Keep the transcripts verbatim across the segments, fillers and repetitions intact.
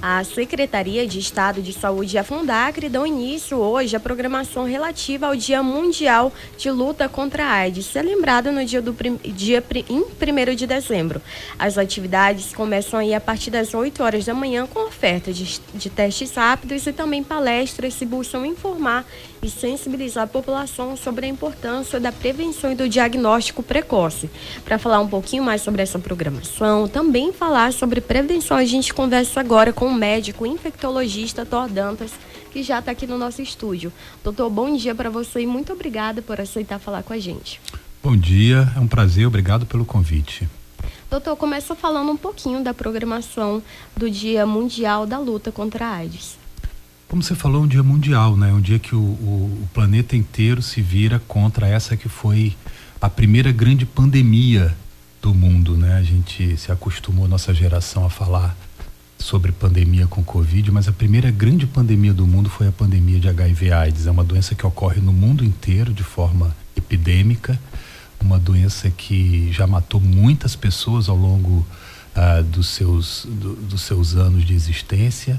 A Secretaria de Estado de Saúde e a Fundacre dão início hoje à programação relativa ao Dia Mundial de Luta contra a AIDS, celebrado no dia, do prim, dia em primeiro de dezembro. As atividades começam aí a partir das oito horas da manhã com oferta de, de testes rápidos e também palestras que buscam informar e sensibilizar a população sobre a importância da prevenção e do diagnóstico precoce. Para falar um pouquinho mais sobre essa programação, também falar sobre prevenção, a gente conversa agora com o médico infectologista Thor Dantas, que já está aqui no nosso estúdio. Doutor, bom dia para você e muito obrigada por aceitar falar com a gente. Bom dia, é um prazer, obrigado pelo convite. Doutor, começa falando um pouquinho da programação do Dia Mundial da Luta contra a AIDS. Como você falou, é um dia mundial, né? Um dia que o, o, o planeta inteiro se vira contra essa que foi a primeira grande pandemia do mundo, né? A gente se acostumou, nossa geração, a falar sobre pandemia com Covid, mas a primeira grande pandemia do mundo foi a pandemia de H I V AIDS. É uma doença que ocorre no mundo inteiro de forma epidêmica, uma doença que já matou muitas pessoas ao longo uh, dos seus, do, dos seus anos de existência,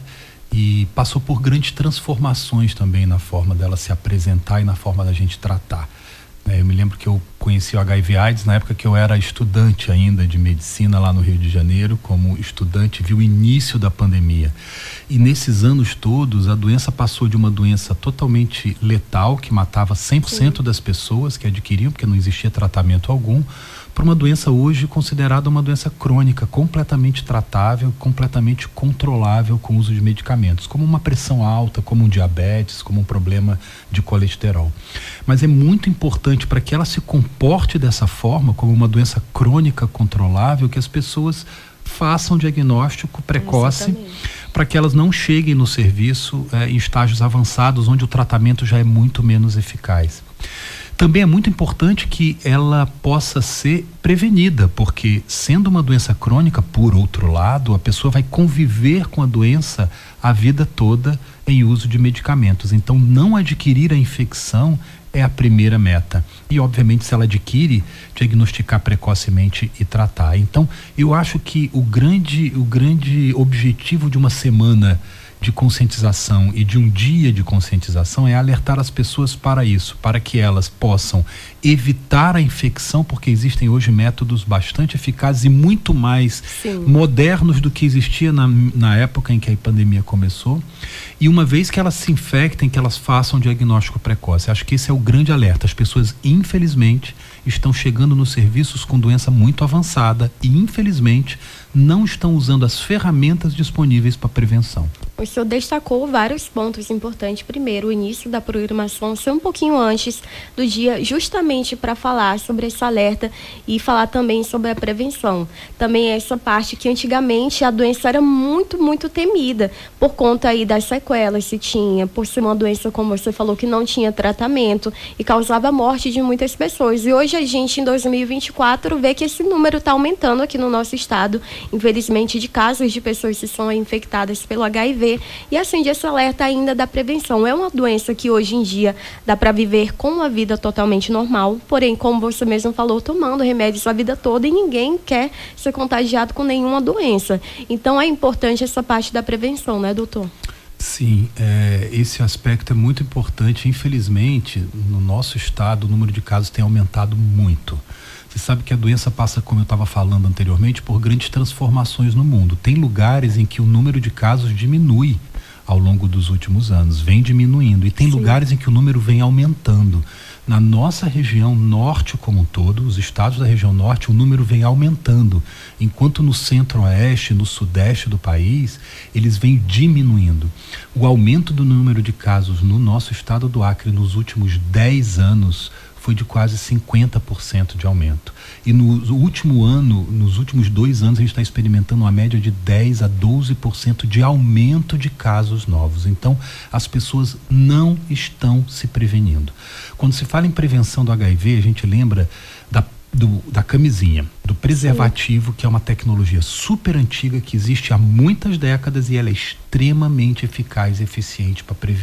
e passou por grandes transformações também na forma dela se apresentar e na forma da gente tratar. É, eu me lembro que eu conheci o H I V AIDS na época que eu era estudante ainda de medicina lá no Rio de Janeiro. Como estudante, vi o início da pandemia. E nesses anos todos, a doença passou de uma doença totalmente letal, que matava cem por cento Sim. das pessoas que adquiriam, porque não existia tratamento algum, para uma doença hoje considerada uma doença crônica, completamente tratável, completamente controlável com o uso de medicamentos, como uma pressão alta, como um diabetes, como um problema de colesterol. Mas é muito importante para que ela se comporte dessa forma, como uma doença crônica controlável, que as pessoas façam diagnóstico precoce, para que elas não cheguem no serviço eh, em estágios avançados, onde o tratamento já é muito menos eficaz. Também é muito importante que ela possa ser prevenida, porque sendo uma doença crônica, por outro lado, a pessoa vai conviver com a doença a vida toda em uso de medicamentos. Então, não adquirir a infecção é a primeira meta. E, obviamente, se ela adquire, diagnosticar precocemente e tratar. Então, eu acho que o grande, o grande objetivo de uma semana de conscientização e de um dia de conscientização é alertar as pessoas para isso, para que elas possam evitar a infecção, porque existem hoje métodos bastante eficazes e muito mais Sim. modernos do que existia na, na época em que a pandemia começou. E uma vez que elas se infectem, que elas façam diagnóstico precoce. Acho que esse é o grande alerta. As pessoas, infelizmente, estão chegando nos serviços com doença muito avançada e, infelizmente, não estão usando as ferramentas disponíveis para prevenção. O senhor destacou vários pontos importantes. Primeiro, o início da programação ser um pouquinho antes do dia, justamente para falar sobre esse alerta e falar também sobre a prevenção. Também essa parte que antigamente a doença era muito, muito temida, por conta aí das sequelas se tinha, por ser uma doença, como você falou, que não tinha tratamento e causava a morte de muitas pessoas. E hoje a gente, em dois mil e vinte e quatro, vê que esse número está aumentando aqui no nosso estado, infelizmente, de casos de pessoas que são infectadas pelo H I V. E acende esse alerta ainda da prevenção. É uma doença que hoje em dia dá para viver com uma vida totalmente normal, porém, como você mesmo falou, tomando remédios a vida toda, e ninguém quer ser contagiado com nenhuma doença. Então é importante essa parte da prevenção, né, doutor? Sim, é, esse aspecto é muito importante. Infelizmente, no nosso estado, o número de casos tem aumentado muito. Você sabe que a doença passa, como eu estava falando anteriormente, por grandes transformações no mundo. Tem lugares em que o número de casos diminui ao longo dos últimos anos, vem diminuindo. E tem Sim. lugares em que o número vem aumentando. Na nossa região norte como um todo, os estados da região norte, o número vem aumentando. Enquanto no centro-oeste, no sudeste do país, eles vêm diminuindo. O aumento do número de casos no nosso estado do Acre nos últimos dez anos foi de quase cinquenta por cento de aumento. E no último ano, nos últimos dois anos, a gente está experimentando uma média de dez a doze por cento de aumento de casos novos. Então, as pessoas não estão se prevenindo. Quando se fala em prevenção do H I V, a gente lembra da Do, da camisinha, do preservativo, Sim. que é uma tecnologia super antiga que existe há muitas décadas e ela é extremamente eficaz e eficiente para prevenir.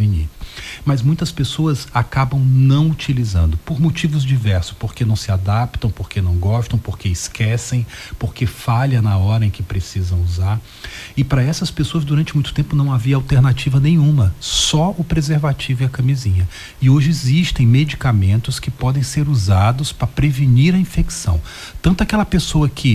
Mas muitas pessoas acabam não utilizando, por motivos diversos, porque não se adaptam, porque não gostam, porque esquecem, porque falha na hora em que precisam usar. E para essas pessoas, durante muito tempo, não havia alternativa nenhuma, só o preservativo e a camisinha. E hoje existem medicamentos que podem ser usados para prevenir a infecção. Tanto aquela pessoa que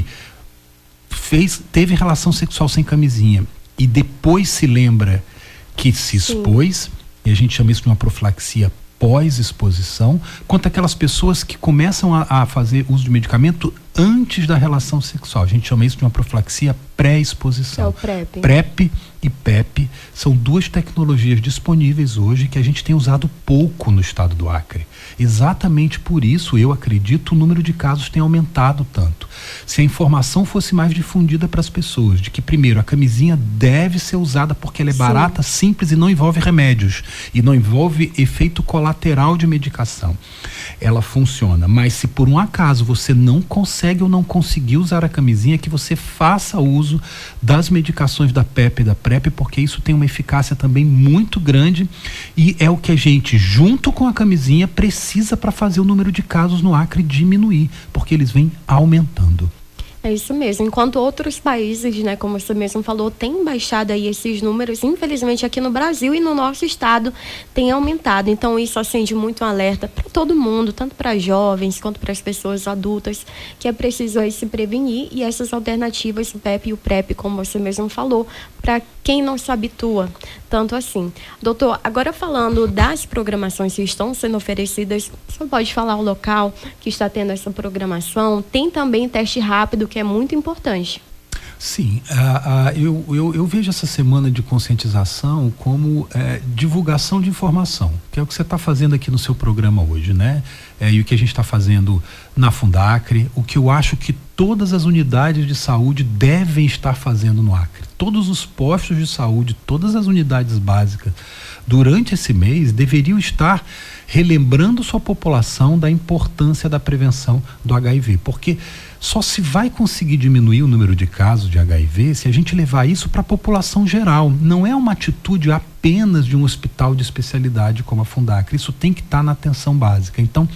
fez, teve relação sexual sem camisinha e depois se lembra que se expôs, sim, e a gente chama isso de uma profilaxia pós-exposição, quanto aquelas pessoas que começam a, a fazer uso de medicamento antes da relação sexual. A gente chama isso de uma profilaxia pré-exposição. É o PrEP. PrEP e PEP são duas tecnologias disponíveis hoje que a gente tem usado pouco no estado do Acre. Exatamente por isso, eu acredito, o número de casos tem aumentado tanto. Se a informação fosse mais difundida para as pessoas, de que, primeiro, a camisinha deve ser usada porque ela é, sim, barata, simples e não envolve remédios, e não envolve efeito colateral de medicação. Ela funciona, mas se por um acaso você não consegue ou não conseguir usar a camisinha, que você faça uso das medicações da PEP e da PrEP, porque isso tem uma eficácia também muito grande e é o que a gente, junto com a camisinha, precisa para fazer o número de casos no Acre diminuir, porque eles vêm aumentando. É isso mesmo. Enquanto outros países, né, como você mesmo falou, têm baixado aí esses números, infelizmente aqui no Brasil e no nosso estado tem aumentado. Então isso acende muito um alerta para todo mundo, tanto para jovens quanto para as pessoas adultas, que é preciso aí se prevenir, e essas alternativas, o PEP e o PrEP, como você mesmo falou, para quem não se habitua tanto assim. Doutor, agora falando das programações que estão sendo oferecidas, você pode falar o local que está tendo essa programação? Tem também teste rápido, que é muito importante. Sim, uh, uh, eu, eu, eu vejo essa semana de conscientização como uh, divulgação de informação, que é o que você está fazendo aqui no seu programa hoje, né? É, e o que a gente está fazendo na Fundacre, o que eu acho que todas as unidades de saúde devem estar fazendo no Acre. Todos os postos de saúde, todas as unidades básicas, durante esse mês, deveriam estar relembrando sua população da importância da prevenção do H I V, porque só se vai conseguir diminuir o número de casos de H I V se a gente levar isso para a população geral. Não é uma atitude apenas de um hospital de especialidade como a Fundacre, isso tem que estar na atenção básica. Então,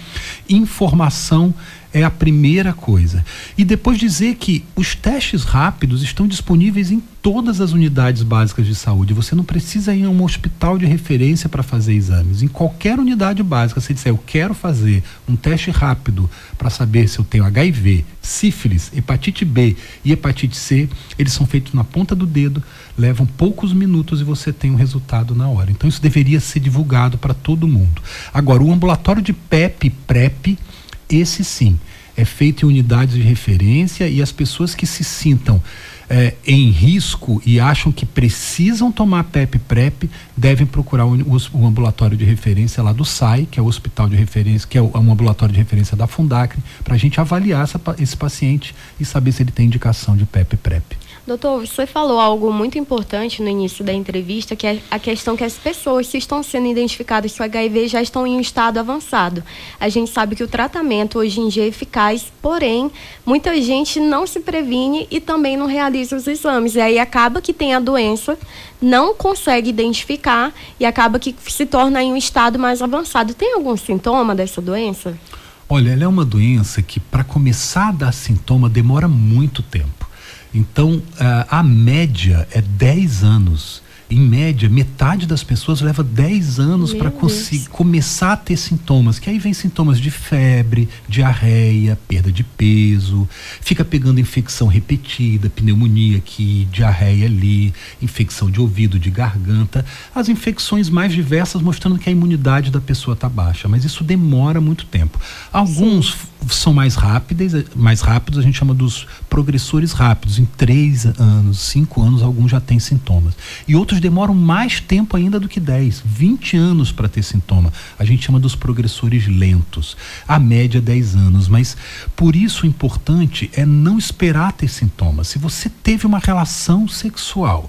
informação é a primeira coisa. E depois dizer que os testes rápidos estão disponíveis em todas as unidades básicas de saúde. Você não precisa ir a um hospital de referência para fazer exames. Em qualquer unidade básica, se disser, eu quero fazer um teste rápido para saber se eu tenho H I V, sífilis, hepatite B e hepatite C, eles são feitos na ponta do dedo, levam poucos minutos e você tem um resultado na hora. Então isso deveria ser divulgado para todo mundo. Agora, o ambulatório de PEP e PrEP, esse sim, é feito em unidades de referência, e as pessoas que se sintam é, em risco e acham que precisam tomar PEP e PrEP devem procurar o, o, o ambulatório de referência lá do S A I, que é o hospital de referência, que é o, um ambulatório de referência da Fundacre, para a gente avaliar essa, esse paciente e saber se ele tem indicação de PEP e PrEP. Doutor, você falou algo muito importante no início da entrevista, que é a questão que as pessoas que estão sendo identificadas com H I V já estão em um estado avançado. A gente sabe que o tratamento hoje em dia é eficaz, porém, muita gente não se previne e também não realiza os exames. E aí acaba que tem a doença, não consegue identificar e acaba que se torna em um estado mais avançado. Tem algum sintoma dessa doença? Olha, ela é uma doença que, para começar a dar sintoma, demora muito tempo. Então, a, a média é dez anos. Em média, metade das pessoas leva dez anos para começar a ter sintomas, que aí vem sintomas de febre, diarreia, perda de peso, fica pegando infecção repetida, pneumonia aqui, diarreia ali, infecção de ouvido, de garganta, as infecções mais diversas, mostrando que a imunidade da pessoa está baixa, mas isso demora muito tempo. Alguns Sim. são mais rápidos, mais rápidos, a gente chama dos progressores rápidos, em três anos, cinco anos, alguns já têm sintomas. E outros demoram mais tempo ainda do que dez, vinte anos para ter sintoma. A gente chama dos progressores lentos. A média é dez anos, mas por isso o importante é não esperar ter sintomas. Se você teve uma relação sexual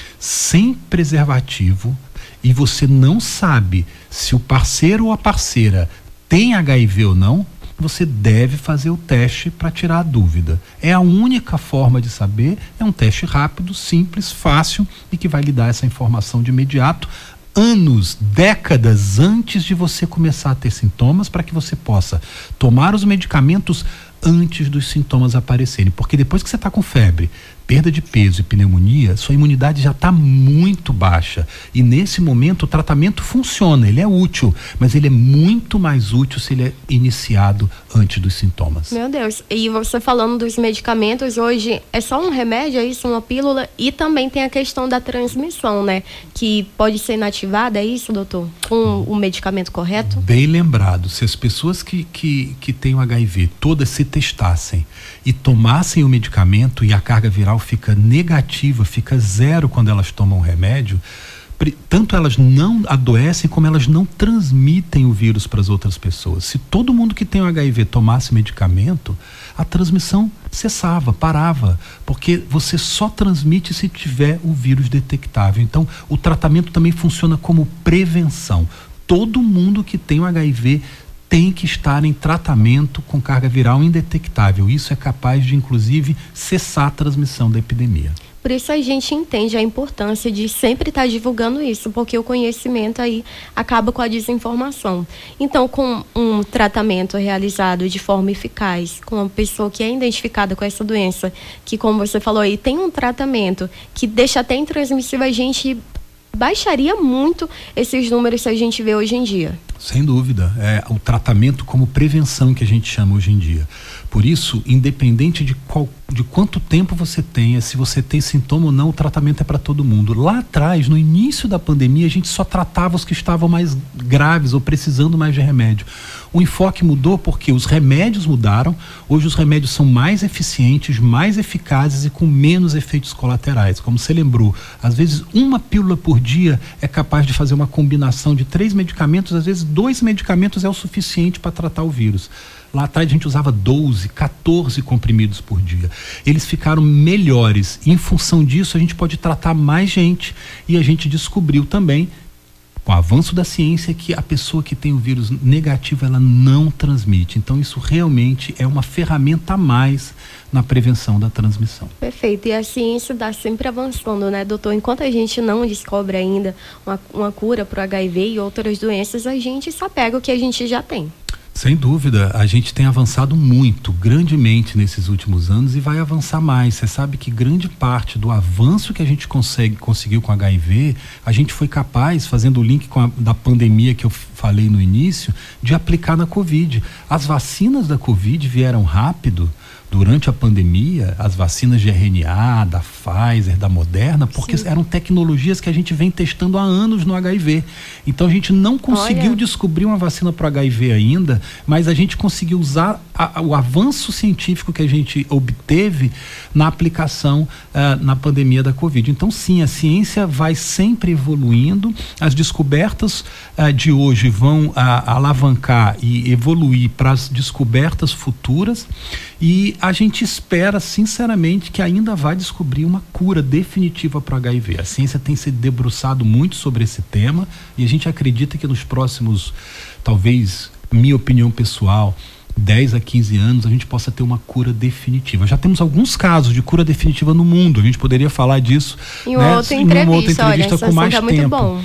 sem preservativo e você não sabe se o parceiro ou a parceira tem H I V ou não, você deve fazer o teste para tirar a dúvida. É a única forma de saber, é um teste rápido, simples, fácil e que vai lhe dar essa informação de imediato anos, décadas antes de você começar a ter sintomas, para que você possa tomar os medicamentos antes dos sintomas aparecerem, porque depois que você está com febre, perda de peso e pneumonia, sua imunidade já está muito baixa, e nesse momento o tratamento funciona, ele é útil, mas ele é muito mais útil se ele é iniciado antes dos sintomas. Meu Deus, e você falando dos medicamentos, hoje é só um remédio, é isso, uma pílula, e também tem a questão da transmissão, né, que pode ser inativada, é isso, doutor? Com o medicamento correto? Bem lembrado, se as pessoas que, que, que têm o H I V todas se testassem e tomassem o medicamento e a carga viral fica negativa, fica zero quando elas tomam o remédio, tanto elas não adoecem como elas não transmitem o vírus para as outras pessoas. Se todo mundo que tem o H I V tomasse medicamento, a transmissão cessava, parava, porque você só transmite se tiver o vírus detectável. Então, o tratamento também funciona como prevenção. Todo mundo que tem o H I V tem que estar em tratamento com carga viral indetectável. Isso é capaz de, inclusive, cessar a transmissão da epidemia. Por isso a gente entende a importância de sempre estar divulgando isso, porque o conhecimento aí acaba com a desinformação. Então, com um tratamento realizado de forma eficaz, com uma pessoa que é identificada com essa doença, que, como você falou aí, tem um tratamento que deixa até intransmissível, a gente baixaria muito esses números que a gente vê hoje em dia. Sem dúvida, é o tratamento como prevenção que a gente chama hoje em dia. Por isso, independente de, qual, de quanto tempo você tenha, se você tem sintoma ou não, o tratamento é para todo mundo. Lá atrás, no início da pandemia, a gente só tratava os que estavam mais graves ou precisando mais de remédio. O enfoque mudou porque os remédios mudaram. Hoje os remédios são mais eficientes, mais eficazes e com menos efeitos colaterais. Como você lembrou, às vezes uma pílula por dia é capaz de fazer uma combinação de três medicamentos, às vezes dois medicamentos é o suficiente para tratar o vírus. Lá atrás a gente usava doze, quatorze comprimidos por dia. Eles ficaram melhores e, em função disso, a gente pode tratar mais gente. E a gente descobriu também, com o avanço da ciência, que a pessoa que tem o vírus negativo, ela não transmite. Então isso realmente é uma ferramenta a mais na prevenção da transmissão. Perfeito, e a ciência está sempre avançando, né, doutor? Enquanto a gente não descobre ainda uma, uma cura para o H I V e outras doenças, a gente só pega o que a gente já tem. Sem dúvida, a gente tem avançado muito, grandemente nesses últimos anos e vai avançar mais. Você sabe que grande parte do avanço que a gente consegue, conseguiu com H I V, a gente foi capaz, fazendo o link com a, da pandemia que eu falei no início, de aplicar na Covid. As vacinas da Covid vieram rápido durante a pandemia, as vacinas de R N A, da Pfizer, da Moderna, porque Sim. eram tecnologias que a gente vem testando há anos no H I V. Então a gente não conseguiu Olha. descobrir uma vacina para o H I V ainda, mas a gente conseguiu usar a, a, o avanço científico que a gente obteve na aplicação uh, na pandemia da Covid. Então sim, a ciência vai sempre evoluindo, as descobertas uh, de hoje vão uh, alavancar e evoluir para as descobertas futuras, e a gente espera sinceramente que ainda vai descobrir uma cura definitiva para o H I V. A ciência tem se debruçado muito sobre esse tema e a gente acredita que nos próximos, talvez, minha opinião pessoal, dez a quinze anos, a gente possa ter uma cura definitiva. Já temos alguns casos de cura definitiva no mundo, a gente poderia falar disso em uma, né, outra, em entrevista, uma outra entrevista olha, com mais tá tempo. Muito bom.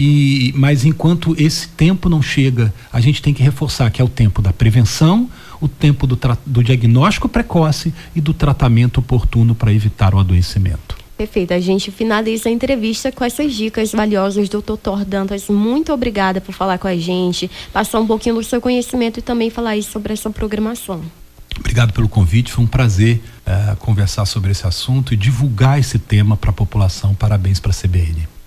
E, mas enquanto esse tempo não chega, a gente tem que reforçar que é o tempo da prevenção, o tempo do, do diagnóstico precoce e do tratamento oportuno para evitar o adoecimento. Perfeito, a gente finaliza a entrevista com essas dicas valiosas do doutor Dantas. Muito obrigada por falar com a gente, passar um pouquinho do seu conhecimento e também falar aí sobre essa programação. Obrigado pelo convite, foi um prazer uh, conversar sobre esse assunto e divulgar esse tema para a população. Parabéns para a C B N.